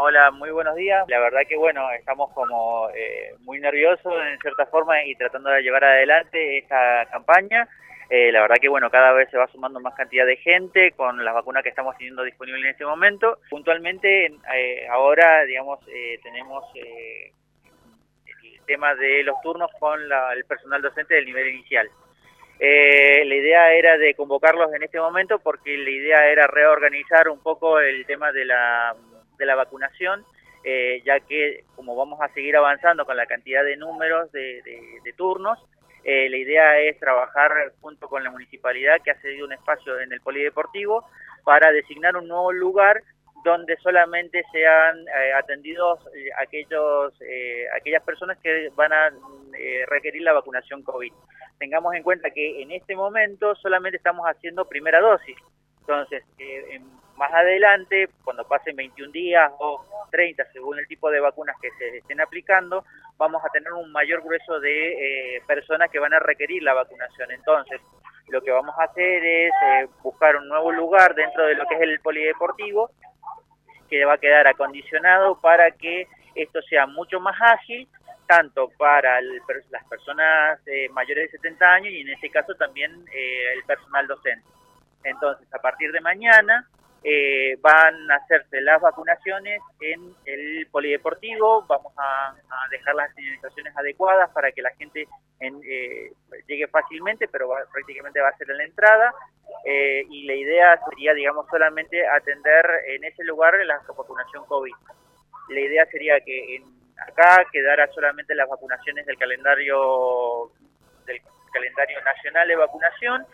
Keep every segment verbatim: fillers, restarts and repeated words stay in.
Hola, muy buenos días. La verdad que bueno, estamos como eh, muy nerviosos en cierta forma y tratando de llevar adelante esta campaña. Eh, la verdad que bueno, cada vez se va sumando más cantidad de gente con las vacunas que estamos teniendo disponibles en este momento. Puntualmente eh, ahora, digamos, eh, tenemos eh, el tema de los turnos con la, el personal docente del nivel inicial. Eh, la idea era de convocarlos en este momento porque la idea era reorganizar un poco el tema de la, de la vacunación, eh, ya que como vamos a seguir avanzando con la cantidad de números de, de, de turnos, eh, la idea es trabajar junto con la municipalidad que ha cedido un espacio en el polideportivo para designar un nuevo lugar donde solamente sean eh, atendidos eh, aquellos, eh, aquellas personas que van a eh, requerir la vacunación COVID. Tengamos en cuenta que en este momento solamente estamos haciendo primera dosis, entonces eh, en, más adelante, cuando pasen veintiún días o treinta, según el tipo de vacunas que se estén aplicando, vamos a tener un mayor grueso de eh, personas que van a requerir la vacunación. Entonces, lo que vamos a hacer es eh, buscar un nuevo lugar dentro de lo que es el polideportivo, que va a quedar acondicionado para que esto sea mucho más ágil, tanto para el, las personas eh, mayores de setenta años y en este caso también eh, el personal docente. Entonces, a partir de mañana eh, van a hacerse las vacunaciones en el polideportivo, vamos a, a dejar las señalizaciones adecuadas para que la gente en, eh, llegue fácilmente, pero va, prácticamente va a ser en la entrada. Eh, y la idea sería, digamos, solamente atender en ese lugar la vacunación COVID. La idea sería que en, acá quedara solamente las vacunaciones del calendario del calendario nacional de vacunación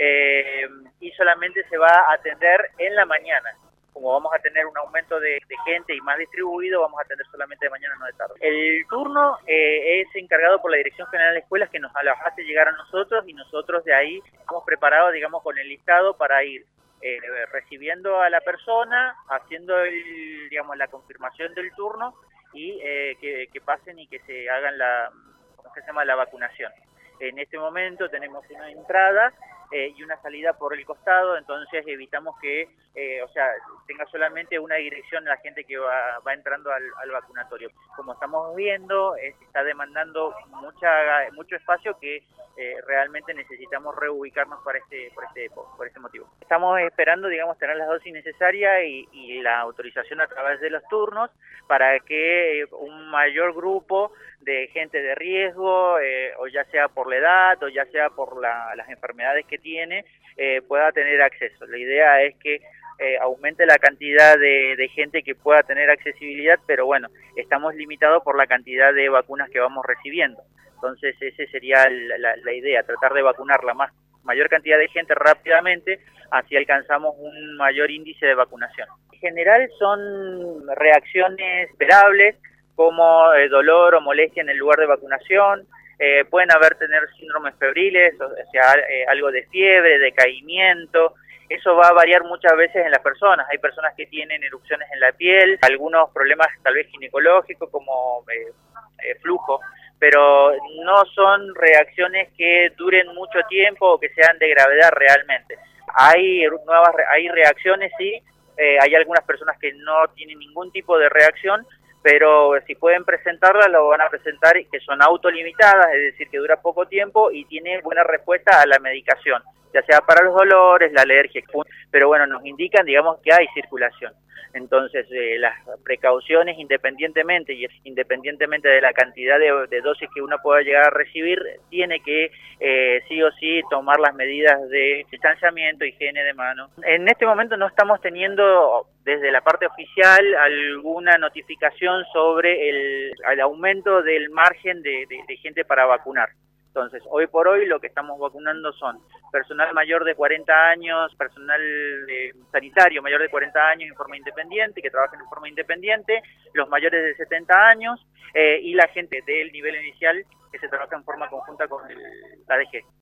eh, y solamente se va a atender en la mañana. Como vamos a tener un aumento de, de gente y más distribuido, vamos a atender solamente de mañana, no de tarde. El turno eh, es encargado por la Dirección General de Escuelas, que nos las hace llegar a nosotros y nosotros de ahí estamos preparados, digamos, con el listado para ir eh, recibiendo a la persona, haciendo el, digamos, la confirmación del turno y eh, que, que pasen y que se hagan la, ¿cómo se llama?, la vacunación. En este momento tenemos una entrada eh, y una salida por el costado, entonces evitamos que, eh, o sea, tenga solamente una dirección la gente que va, va entrando al, al vacunatorio. Como estamos viendo, eh, se está demandando mucha, mucho espacio que eh, realmente necesitamos reubicarnos para este, por este, por este motivo. Estamos esperando, digamos, tener las dosis necesarias y, y la autorización a través de los turnos para que un mayor grupo de gente de riesgo, eh, o ya sea por la edad o ya sea por la, las enfermedades que tiene, eh, pueda tener acceso. La idea es que eh, aumente la cantidad de, de gente que pueda tener accesibilidad, pero bueno, estamos limitados por la cantidad de vacunas que vamos recibiendo. Entonces esa sería la, la, la idea, tratar de vacunar la más, mayor cantidad de gente rápidamente, así alcanzamos un mayor índice de vacunación. En general son reacciones esperables, como eh, dolor o molestia en el lugar de vacunación, eh, pueden haber tener síndromes febriles, o sea, eh, algo de fiebre, decaimiento. Eso va a variar muchas veces en las personas. Hay personas que tienen erupciones en la piel, algunos problemas tal vez ginecológicos como eh, eh, flujo, pero no son reacciones que duren mucho tiempo o que sean de gravedad realmente. Hay nuevas, hay reacciones, sí, eh, hay algunas personas que no tienen ningún tipo de reacción, pero si pueden presentarla, lo van a presentar, que son autolimitadas, es decir, que dura poco tiempo y tiene buena respuesta a la medicación, ya sea para los dolores, la alergia, pero bueno, nos indican, digamos, que hay circulación. Entonces, eh, las precauciones, independientemente y independientemente de la cantidad de, de dosis que uno pueda llegar a recibir, tiene que eh, sí o sí tomar las medidas de distanciamiento, higiene de mano. En este momento no estamos teniendo desde la parte oficial alguna notificación sobre el, el aumento del margen de, de, de gente para vacunar. Entonces, hoy por hoy lo que estamos vacunando son personal mayor de cuarenta años, personal eh, sanitario mayor de cuarenta años en forma independiente, que trabaja en forma independiente, los mayores de setenta años eh, y la gente del nivel inicial que se trabaja en forma conjunta con el, la A D G.